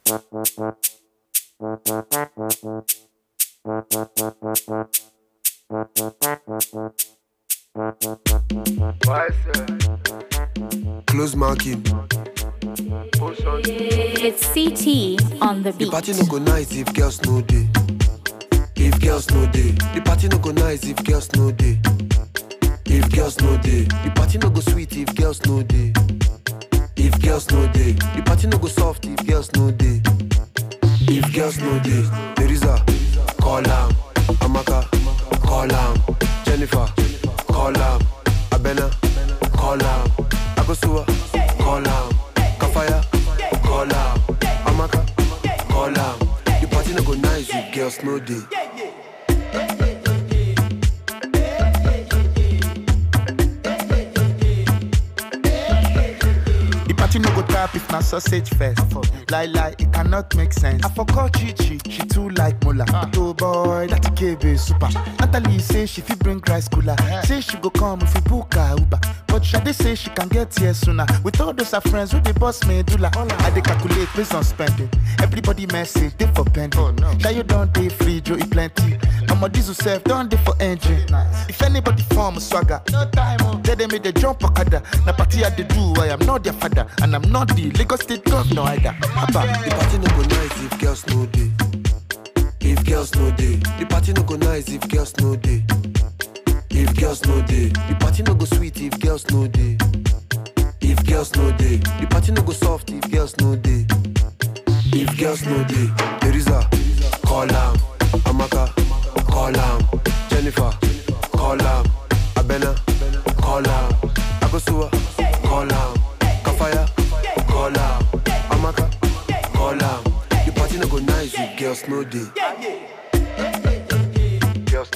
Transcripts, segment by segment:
Close marking. It's CT on the The beat. party no go nice if girls no day. If girls no day, the party no go nice if girls no day. If girls no day, the party no go sweet if girls no day. If girls no day, the party no go soft if girls no day. If girls no day, Teresa, call am. Amaka, call am. Jennifer, call am. Abena, call am. Akosua, call am. Kafaya, call am. Amaka, call am. The party no go nice if girls no day. Party no go tap if na sausage fest. Lie, it cannot make sense. I forgot Chichi, she too like Mola. Oh boy, that KB super. Natalie say she fit bring rice cooler. Say she go come if we book her Uber. But Shade say she can get here sooner. With all those her friends who they boss medulla. I dey calculate based on spending. Everybody message, they for pending. Oh, no. Shayo don't dey free, Joe eat plenty. Mama diesel self, don't dey for engine. Nice. If anybody form swagger, no time. Then they made the jump okada. Na party I dey do, I am not their father. And I'm not the Lagos State governor either. The party no go nice if girls no day. If girls no day, the party no go nice if girls no day. If girls no day, the party no go sweet if girls no day. If girls no day, the party no go soft if girls no day. If girls no day, Teresa, call am. Amaka, call am. Jennifer, call am. Abena, call am. Akosua, call am. Kafaya, call am. Amaka, call am. The party no go nice if girls no day. Girls.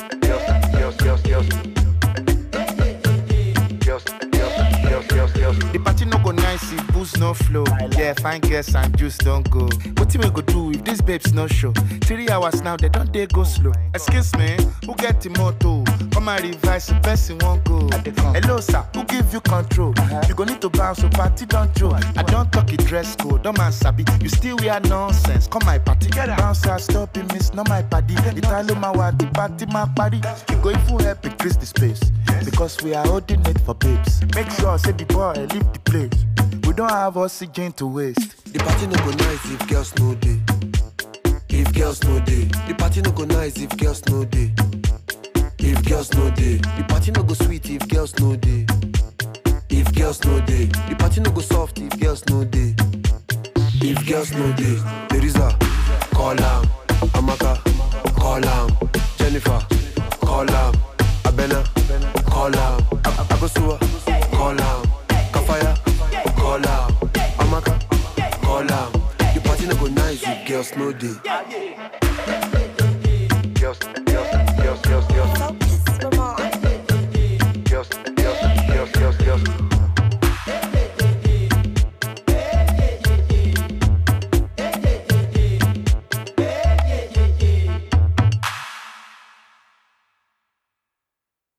The party no go nice if booze no flow. Yeah, fine girls and juice don't go. What we go do if these babes no show? 3 hours now, they don't go slow. Excuse me, who get the motto? Come and revise the person won't go. Hello sir, who give you control? You go need to bounce, so party don't joke. I don't talk it dress code, don't man sabi. You still wear nonsense, come my party. Bounce, stop it, miss, not my party. Italo my what, the party my party. You go if you help increase the space. Because we are holding it for babes. Make sure, say the boy, leave the place. We don't have oxygen to waste. The party no go nice if girls no day. If girls no day, the party no go nice if girls no day. If girls no day, the party no go sweet if girls no day. If girls no day, the party no go soft if girls no day. If girls no day, Teresa, call am. Amaka, call am. Jennifer, call am. Abena, call am. Akosua, call am. Kafaya, call am. Amaka, call am. The party no go nice if girls no day.